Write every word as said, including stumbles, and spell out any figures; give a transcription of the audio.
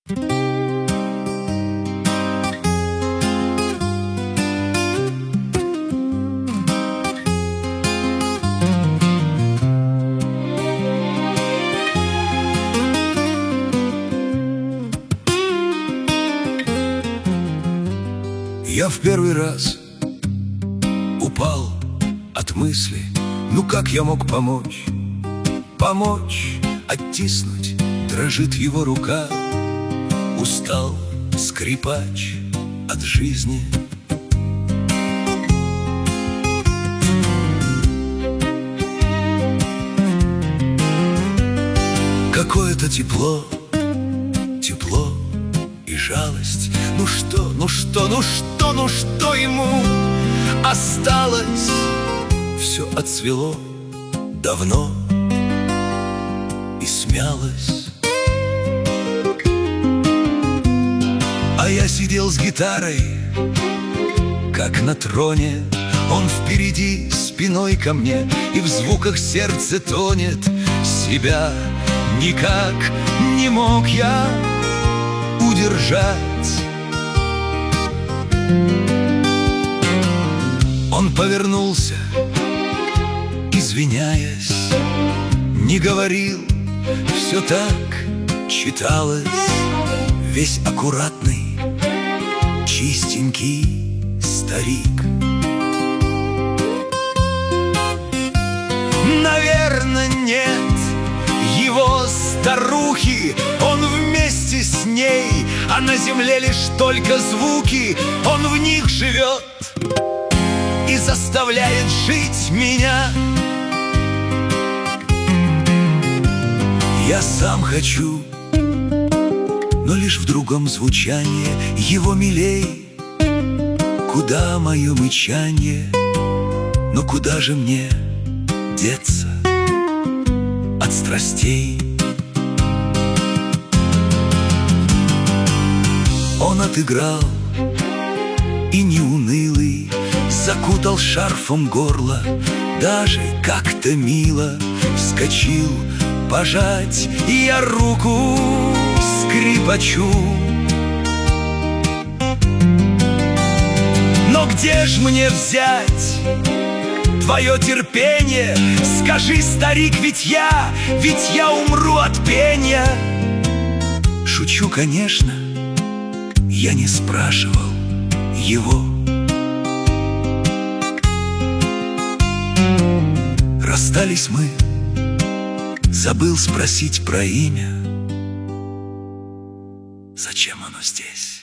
Я в первый раз упал от мысли, ну как я мог помочь? Помочь, оттиснуть, дрожит его рука. Устал скрипач от жизни. Какое-то тепло, тепло и жалость. Ну что, ну что, ну что, ну что ему осталось? Все отцвело давно и смялось. А я сидел с гитарой, как на троне. Он впереди, спиной ко мне, и в звуках сердце тонет. Себя никак не мог я удержать. Он повернулся, извиняясь, не говорил, все так читалось. Весь аккуратный, чистенький старик. Наверно, нет его старухи. Он вместе с ней, а на земле лишь только звуки. Он в них живет и заставляет жить меня. Я сам хочу, но лишь в другом звучании. Его милей, куда мое мычанье? Но куда же мне деться от страстей? Он отыграл и не унылый, закутал шарфом горло, даже как-то мило вскочил пожать я руку скрипачу. Но где ж мне взять твое терпение? Скажи, старик, ведь я, ведь я умру от пения. Шучу, конечно, я не спрашивал его. Расстались мы, забыл спросить про имя. Зачем оно здесь?